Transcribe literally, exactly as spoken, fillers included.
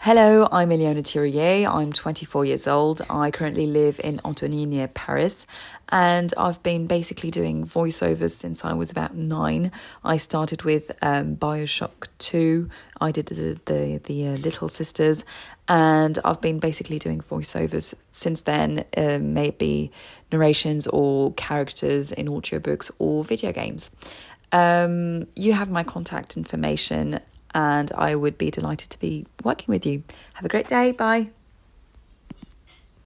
Hello, I'm Eliona Thirier. I'm twenty-four years old. I currently live in Antony near Paris, and I've been basically doing voiceovers since I was about nine. I started with um, Bioshock two. I did the the, the uh, Little Sisters, and I've been basically doing voiceovers since then, uh, maybe narrations or characters in audiobooks or video games. Um, you have my contact information, and I would be delighted to be working with you. Have a great day. Bye.